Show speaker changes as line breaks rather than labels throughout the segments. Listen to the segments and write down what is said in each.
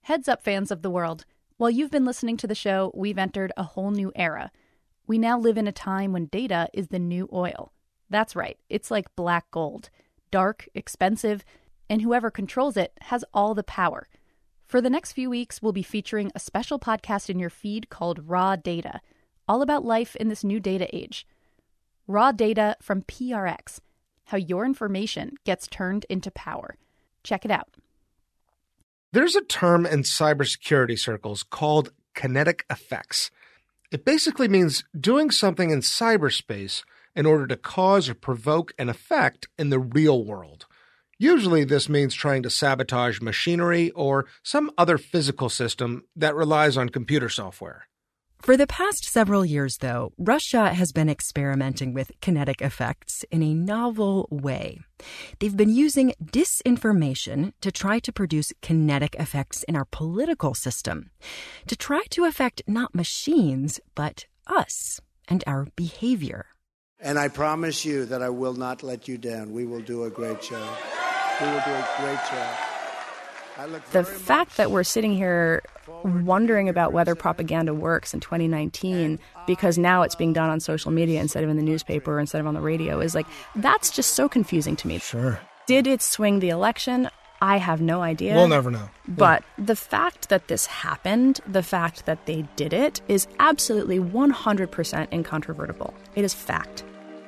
Heads up, fans of the world. While you've been listening to the show, we've entered a whole new era. We now live in a time when data is the new oil. That's right, it's like black gold. Dark, expensive, and whoever controls it has all the power. For the next few weeks, we'll be featuring a special podcast in your feed called Raw Data, all about life in this new data age. Raw Data from PRX, how your information gets turned into power. Check it out.
There's a term in cybersecurity circles called kinetic effects. It basically means doing something in cyberspace in order to cause or provoke an effect in the real world. Usually this means trying to sabotage machinery or some other physical system that relies on computer software.
For the past several years, though, Russia has been experimenting with kinetic effects in a novel way. They've been using disinformation to try to produce kinetic effects in our political system, to try to affect not machines, but us and our behavior.
And I promise you that I will not let you down. We will do a great job. We will do a great job.
The fact that we're sitting here wondering about whether propaganda works in 2019 because now it's being done on social media instead of in the newspaper or instead of on the radio is like, that's just so confusing to me.
Sure.
Did it swing the election? I have no idea.
We'll never know.
But the fact that this happened, the fact that they did it, is absolutely 100% incontrovertible. It is fact.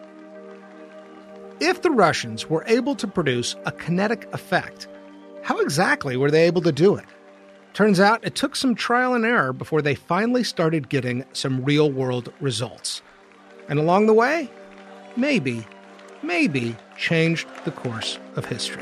If the Russians were able to produce a kinetic effect, how exactly were they able to do it? Turns out it took some trial and error before they finally started getting some real-world results. And along the way, maybe changed the course of history.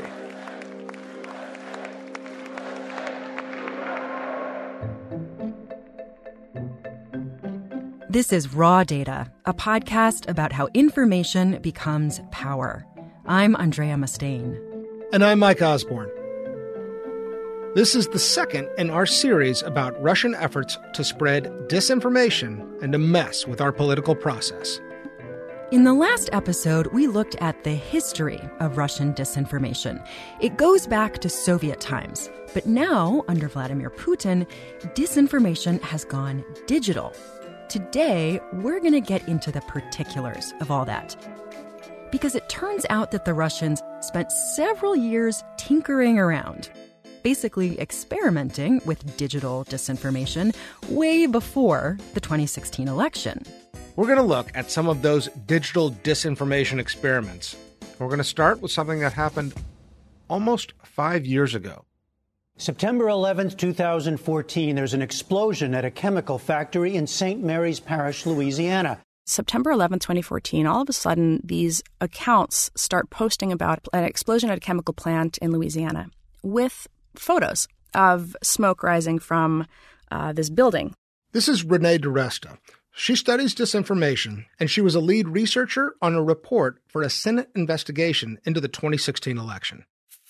This is Raw Data, a podcast about how information becomes power. I'm Andrea Mustaine.
And I'm Mike Osborne. This is the second in our series about Russian efforts to spread disinformation and to mess with our political process.
In the last episode, we looked at the history of Russian disinformation. It goes back to Soviet times. But now, under Vladimir Putin, disinformation has gone digital. Today, we're going to get into the particulars of all that. Because it turns out that the Russians spent several years tinkering around, basically experimenting with digital disinformation way before the 2016 election.
We're going to look at some of those digital disinformation experiments. We're going to start with something that happened almost 5 years ago.
September 11th, 2014, there's an explosion at a chemical factory in St. Mary's Parish, Louisiana.
September 11th, 2014, all of a sudden, these accounts start posting about an explosion at a chemical plant in Louisiana with photos of smoke rising from this building.
This is Renee DiResta. She studies disinformation, and she was a lead researcher on a report for a Senate investigation into the 2016 election.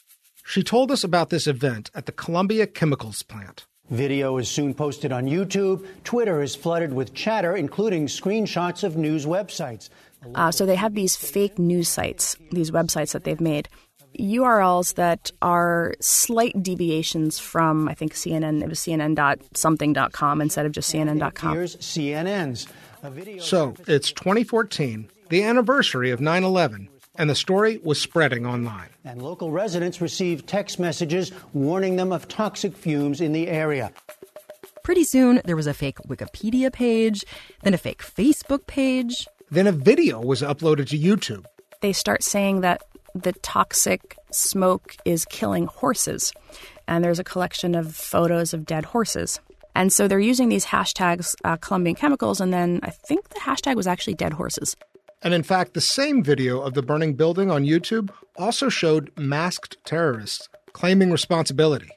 She told us about this event at the Columbia Chemicals plant.
Video is soon posted on YouTube. Twitter is flooded with chatter, including screenshots of news websites.
So they have these fake news sites, these websites that they've made, URLs that are slight deviations from, I think, CNN. It was CNN.something.com instead of just CNN.com.
Here's CNN's.
So it's 2014, the anniversary of 9/11. And the story was spreading online.
And local residents received text messages warning them of toxic fumes in the area.
Pretty soon, there was a fake Wikipedia page, then a fake Facebook page.
Then a video was uploaded to YouTube.
They start saying that the toxic smoke is killing horses. And there's a collection of photos of dead horses. And so they're using these hashtags, Colombian Chemicals, and then I think the hashtag was actually dead horses.
And in fact, the same video of the burning building on YouTube also showed masked terrorists claiming responsibility.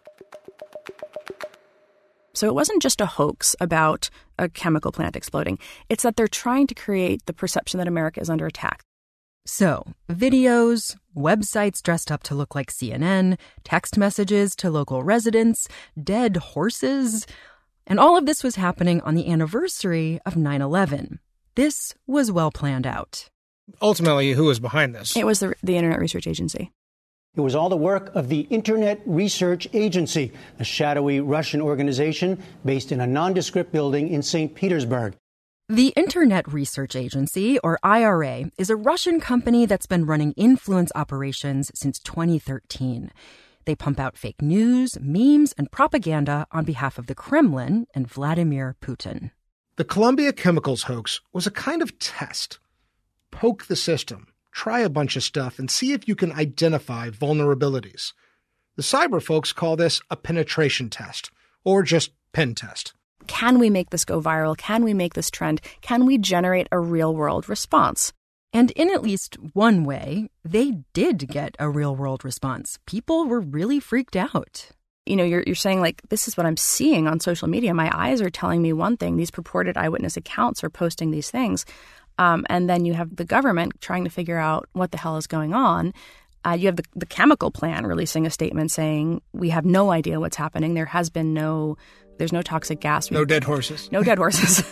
So it wasn't just a hoax about a chemical plant exploding. It's that they're trying to create the perception that America is under attack.
So, videos, websites dressed up to look like CNN, text messages to local residents, dead horses. And all of this was happening on the anniversary of 9/11. This was well planned out.
Ultimately, who was behind this?
It was the Internet Research Agency.
It was all the work of the Internet Research Agency, a shadowy Russian organization based in a nondescript building in St. Petersburg.
The Internet Research Agency, or IRA, is a Russian company that's been running influence operations since 2013. They pump out fake news, memes, and propaganda on behalf of the Kremlin and Vladimir Putin.
The Columbia Chemicals hoax was a kind of test. Poke the system, try a bunch of stuff, and see if you can identify vulnerabilities. The cyber folks call this a penetration test, or just pen test.
Can we make this go viral? Can we make this trend? Can we generate a real-world response?
And in at least one way, they did get a real-world response. People were really freaked out.
You know, you're saying, like, this is what I'm seeing on social media. My eyes are telling me one thing. These purported eyewitness accounts are posting these things. And then you have the government trying to figure out what the hell is going on. You have the chemical plant releasing a statement saying, we have no idea what's happening. There's no toxic gas.
No dead horses.
No dead horses.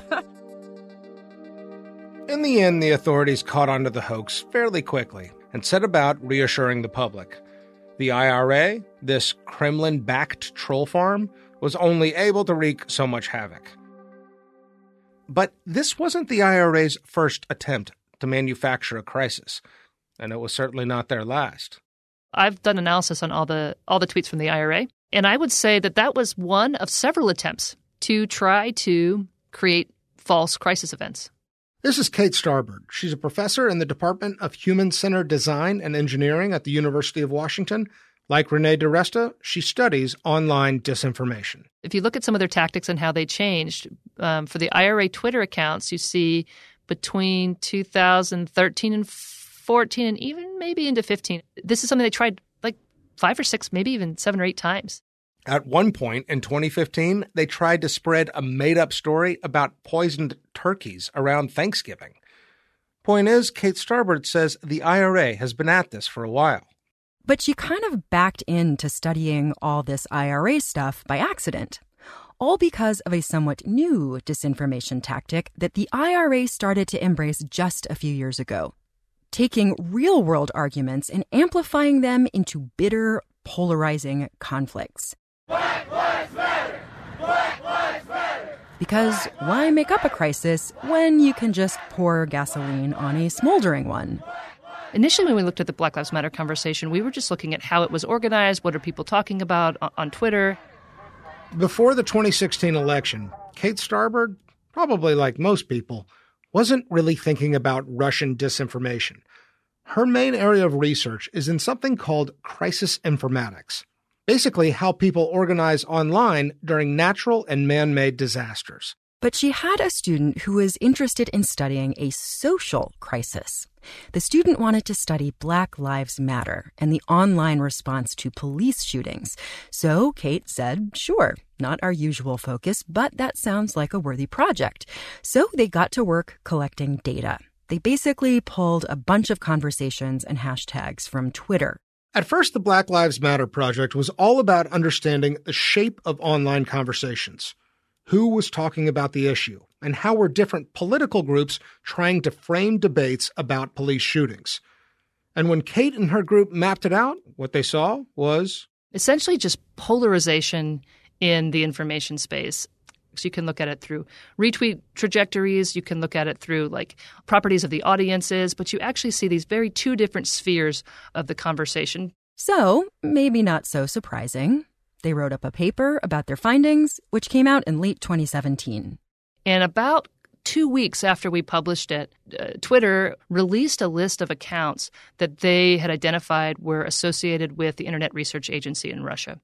In the end, the authorities caught on to the hoax fairly quickly and set about reassuring the public. The IRA, this Kremlin-backed troll farm, was only able to wreak so much havoc. But this wasn't the IRA's first attempt to manufacture a crisis, and it was certainly not their last.
I've done analysis on all the tweets from the IRA, and I would say that was one of several attempts to try to create false crisis events.
This is Kate Starbird. She's a professor in the Department of Human-Centered Design and Engineering at the University of Washington. Like Renee DiResta, she studies online disinformation.
If you look at some of their tactics and how they changed, for the IRA Twitter accounts, you see between 2013 and 14 and even maybe into 15, this is something they tried like 5 or 6, maybe even 7 or 8 times.
At one point in 2015, they tried to spread a made-up story about poisoned turkeys around Thanksgiving. Point is, Kate Starbird says the IRA has been at this for a while.
But she kind of backed into studying all this IRA stuff by accident, all because of a somewhat new disinformation tactic that the IRA started to embrace just a few years ago, taking real-world arguments and amplifying them into bitter, polarizing conflicts.
Black Lives Matter! Black Lives Matter!
Because why make up a crisis when you can just pour gasoline on a smoldering one?
Initially, when we looked at the Black Lives Matter conversation, we were just looking at how it was organized, what are people talking about on Twitter.
Before the 2016 election, Kate Starbird, probably like most people, wasn't really thinking about Russian disinformation. Her main area of research is in something called crisis informatics. Basically, how people organize online during natural and man-made disasters.
But she had a student who was interested in studying a social crisis. The student wanted to study Black Lives Matter and the online response to police shootings. So Kate said, sure, not our usual focus, but that sounds like a worthy project. So they got to work collecting data. They basically pulled a bunch of conversations and hashtags from Twitter.
At first, the Black Lives Matter project was all about understanding the shape of online conversations. Who was talking about the issue, and how were different political groups trying to frame debates about police shootings. And when Kate and her group mapped it out, what they saw was
essentially just polarization in the information space. So you can look at it through retweet trajectories, you can look at it through like properties of the audiences, but you actually see these very 2 different spheres of the conversation.
So, maybe not so surprising, they wrote up a paper about their findings, which came out in late 2017.
And about 2 weeks after we published it, Twitter released a list of accounts that they had identified were associated with the Internet Research Agency in Russia.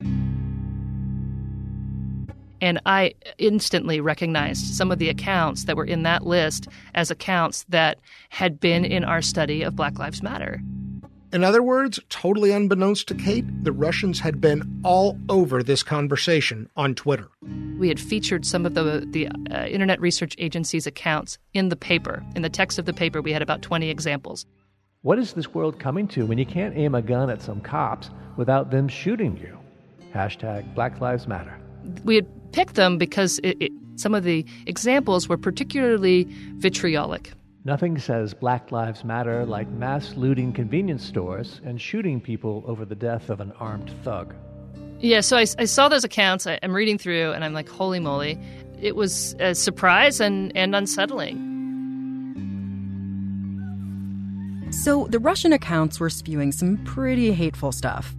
And I instantly recognized some of the accounts that were in that list as accounts that had been in our study of Black Lives Matter.
In other words, totally unbeknownst to Kate, the Russians had been all over this conversation on Twitter.
We had featured some of the Internet Research Agency's accounts in the paper. In the text of the paper, we had about 20 examples.
What is this world coming to when you can't aim a gun at some cops without them shooting you? Hashtag Black Lives Matter.
We had picked them because some of the examples were particularly vitriolic.
Nothing says Black Lives Matter like mass looting convenience stores and shooting people over the death of an armed thug.
Yeah, so I saw those accounts. I'm reading through, and I'm like, holy moly. It was a surprise and unsettling.
So the Russian accounts were spewing some pretty hateful stuff.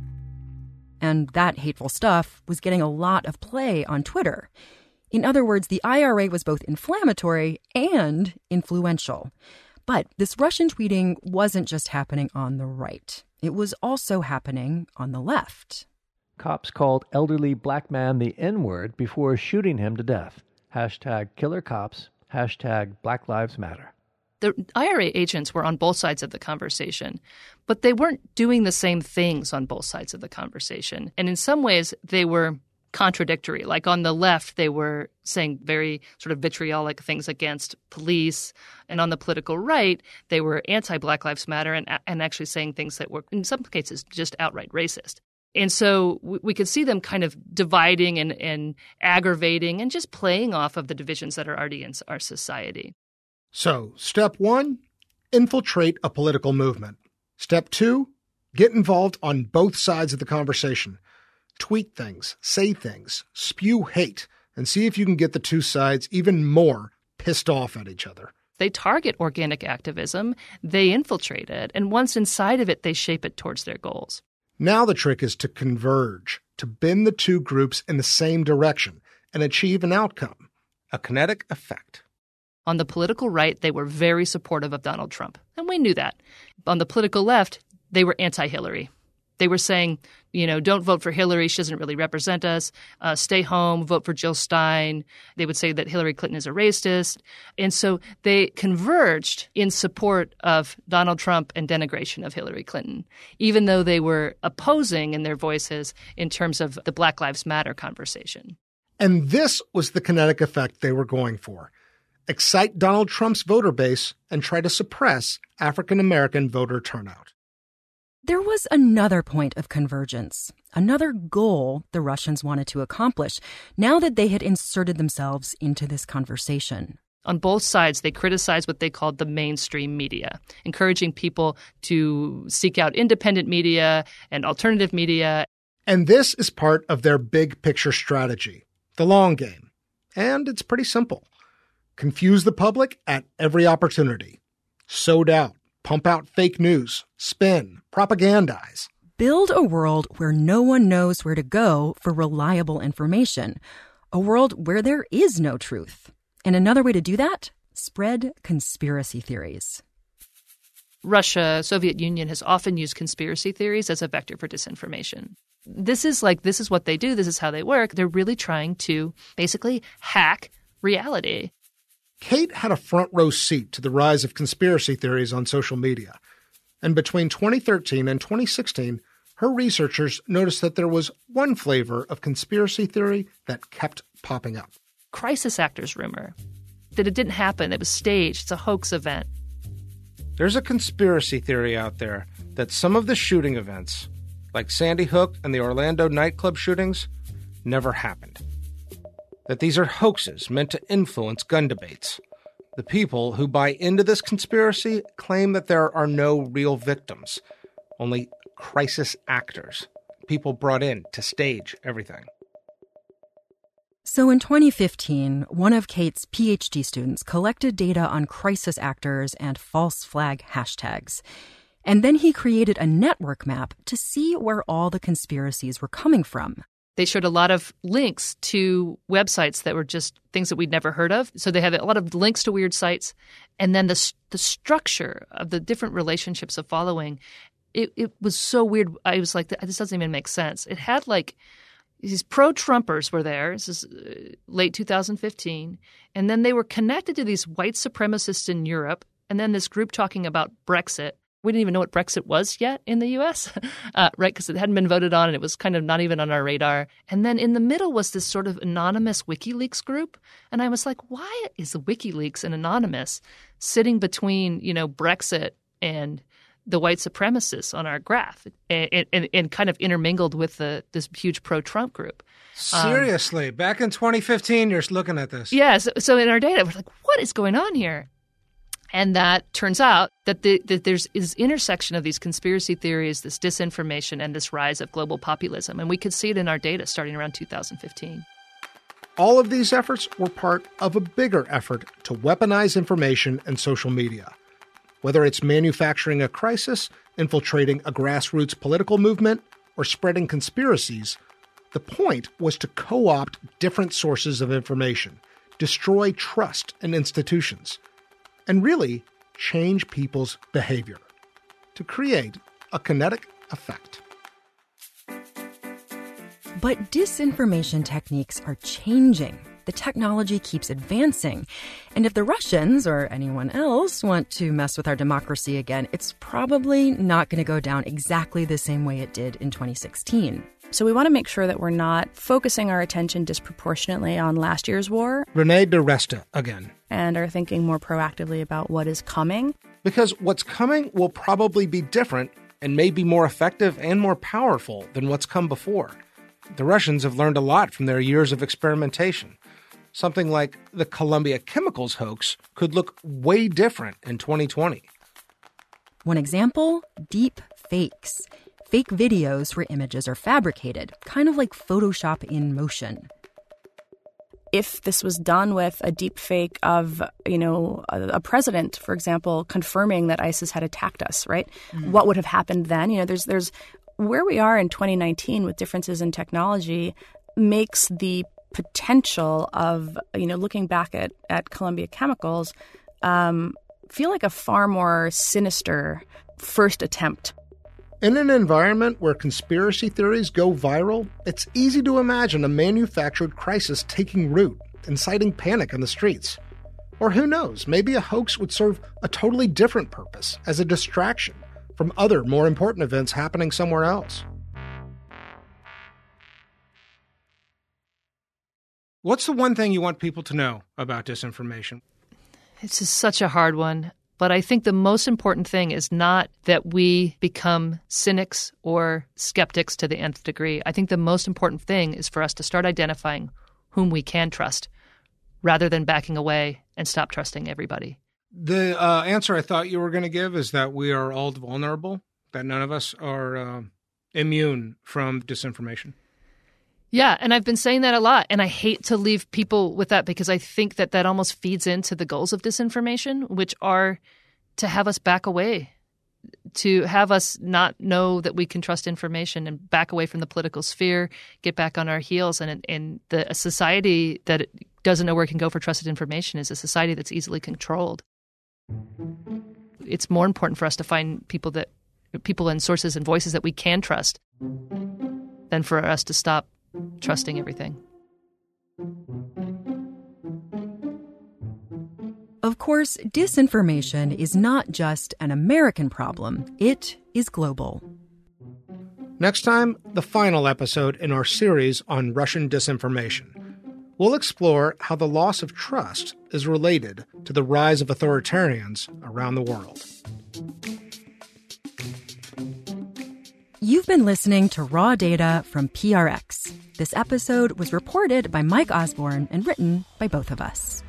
And that hateful stuff was getting a lot of play on Twitter. In other words, the IRA was both inflammatory and influential. But this Russian tweeting wasn't just happening on the right. It was also happening on the left.
Cops called elderly black man the N-word before shooting him to death. #KillerCops, #Black Lives Matter.
The IRA agents were on both sides of the conversation, but they weren't doing the same things on both sides of the conversation. And in some ways, they were contradictory. Like on the left, they were saying very sort of vitriolic things against police. And on the political right, they were anti-Black Lives Matter and actually saying things that were, in some cases, just outright racist. And so we could see them kind of dividing and aggravating and just playing off of the divisions that are already in our society.
So, step 1, infiltrate a political movement. Step 2, get involved on both sides of the conversation. Tweet things, say things, spew hate, and see if you can get the two sides even more pissed off at each other.
They target organic activism, they infiltrate it, and once inside of it, they shape it towards their goals.
Now the trick is to converge, to bend the two groups in the same direction and achieve an outcome, a kinetic effect.
On the political right, they were very supportive of Donald Trump, and we knew that. On the political left, they were anti-Hillary. They were saying, don't vote for Hillary. She doesn't really represent us. Stay home, vote for Jill Stein. They would say that Hillary Clinton is a racist. And so they converged in support of Donald Trump and denigration of Hillary Clinton, even though they were opposing in their voices in terms of the Black Lives Matter conversation.
And this was the kinetic effect they were going for. Excite Donald Trump's voter base and try to suppress African-American voter turnout.
There was another point of convergence, another goal the Russians wanted to accomplish now that they had inserted themselves into this conversation.
On both sides, they criticized what they called the mainstream media, encouraging people to seek out independent media and alternative media.
And this is part of their big picture strategy, the long game. And it's pretty simple. Confuse the public at every opportunity. Sow doubt. Pump out fake news, spin, propagandize.
Build a world where no one knows where to go for reliable information. A world where there is no truth. And another way to do that? Spread conspiracy theories.
Russia, Soviet Union, has often used conspiracy theories as a vector for disinformation. This is what they do. This is how they work. They're really trying to basically hack reality.
Kate had a front row seat to the rise of conspiracy theories on social media. And between 2013 and 2016, her researchers noticed that there was one flavor of conspiracy theory that kept popping up.
Crisis actors rumor. That it didn't happen. It was staged. It's a hoax event.
There's a conspiracy theory out there that some of the shooting events, like Sandy Hook and the Orlando nightclub shootings, never happened. That these are hoaxes meant to influence gun debates. The people who buy into this conspiracy claim that there are no real victims, only crisis actors, people brought in to stage everything.
So in 2015, one of Kate's PhD students collected data on crisis actors and false flag hashtags. And then he created a network map to see where all the conspiracies were coming from.
They showed a lot of links to websites that were just things that we'd never heard of. So they have a lot of links to weird sites. And then the structure of the different relationships of following, it was so weird. I was like, this doesn't even make sense. It had like these pro-Trumpers were there. This is late 2015. And then they were connected to these white supremacists in Europe. And then this group talking about Brexit. We didn't even know what Brexit was yet in the U.S., right? Because it hadn't been voted on and it was kind of not even on our radar. And then in the middle was this sort of anonymous WikiLeaks group. And I was like, why is WikiLeaks and Anonymous sitting between, Brexit and the white supremacists on our graph and kind of intermingled with this huge pro-Trump group?
Seriously, back in 2015, you're looking at this.
Yeah. So in our data, we're like, what is going on here? And that turns out that there's this intersection of these conspiracy theories, this disinformation, and this rise of global populism. And we could see it in our data starting around 2015.
All of these efforts were part of a bigger effort to weaponize information and social media. Whether it's manufacturing a crisis, infiltrating a grassroots political movement, or spreading conspiracies, the point was to co-opt different sources of information, destroy trust in institutions, and really change people's behavior to create a kinetic effect.
But disinformation techniques are changing. The technology keeps advancing. And if the Russians or anyone else want to mess with our democracy again, it's probably not going to go down exactly the same way it did in 2016.
So we want to make sure that we're not focusing our attention disproportionately on last year's war.
Renee DiResta again.
And are thinking more proactively about what is coming.
Because what's coming will probably be different and may be more effective and more powerful than what's come before. The Russians have learned a lot from their years of experimentation. Something like the Columbia Chemicals hoax could look way different in 2020.
One example, deep fakes. Fake videos where images are fabricated, kind of like Photoshop in motion.
If this was done with a deep fake of, a president, for example, confirming that ISIS had attacked us, right? Mm-hmm. What would have happened then? There's where we are in 2019 with differences in technology makes the potential of, looking back at Columbia Chemicals, feel like a far more sinister first attempt.
In an environment where conspiracy theories go viral, it's easy to imagine a manufactured crisis taking root, inciting panic in the streets. Or who knows, maybe a hoax would serve a totally different purpose as a distraction from other, more important events happening somewhere else. What's the one thing you want people to know about disinformation?
This is such a hard one. But I think the most important thing is not that we become cynics or skeptics to the nth degree. I think the most important thing is for us to start identifying whom we can trust rather than backing away and stop trusting everybody.
The answer I thought you were going to give is that we are all vulnerable, that none of us are immune from disinformation.
Yeah, and I've been saying that a lot, and I hate to leave people with that because I think that almost feeds into the goals of disinformation, which are to have us back away, to have us not know that we can trust information and back away from the political sphere, get back on our heels. And a society that doesn't know where it can go for trusted information is a society that's easily controlled. It's more important for us to find people and sources and voices that we can trust than for us to stop trusting everything.
Of course, disinformation is not just an American problem. It is global.
Next time, the final episode in our series on Russian disinformation. We'll explore how the loss of trust is related to the rise of authoritarians around the world.
You've been listening to Raw Data from PRX. This episode was reported by Mike Osborne and written by both of us.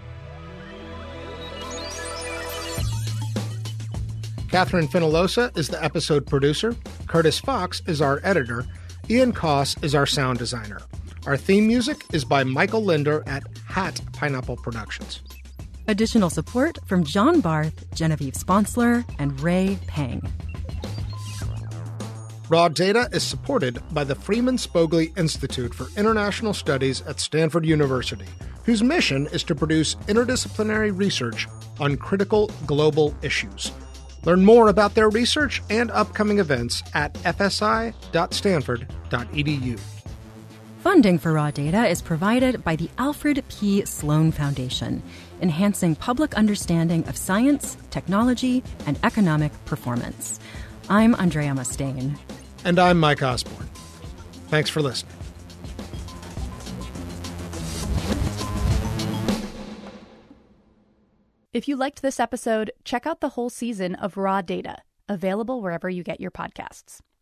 Catherine Finalosa is the episode producer. Curtis Fox is our editor. Ian Koss is our sound designer. Our theme music is by Michael Linder at Hat Pineapple Productions.
Additional support from John Barth, Genevieve Sponsler, and Ray Pang.
Raw Data is supported by the Freeman Spogli Institute for International Studies at Stanford University, whose mission is to produce interdisciplinary research on critical global issues. Learn more about their research and upcoming events at fsi.stanford.edu.
Funding for Raw Data is provided by the Alfred P. Sloan Foundation, enhancing public understanding of science, technology, and economic performance. I'm Andrea Mustaine.
And I'm Mike Osborne. Thanks for listening.
If you liked this episode, check out the whole season of Raw Data, available wherever you get your podcasts.